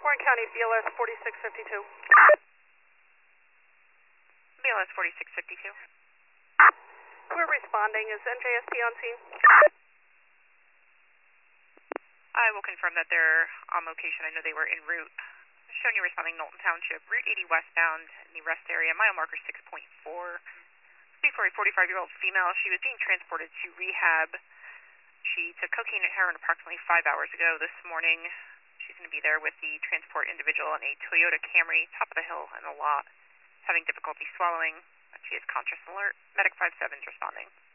Warren County, BLS 4652. BLS 4652. We're responding. Is NJSP on scene? I will confirm that they're on location. I know they were en route. Showing you responding Knowlton Township, Route 80 westbound in the rest area, mile marker 6.4. Before a 45-year-old female, she was being transported to rehab. She took cocaine and heroin approximately 5 hours ago this morning. She's going to be there with the transport individual in a Toyota Camry, top of the hill in a lot, having difficulty swallowing. She is conscious alert. Medic 57 is responding.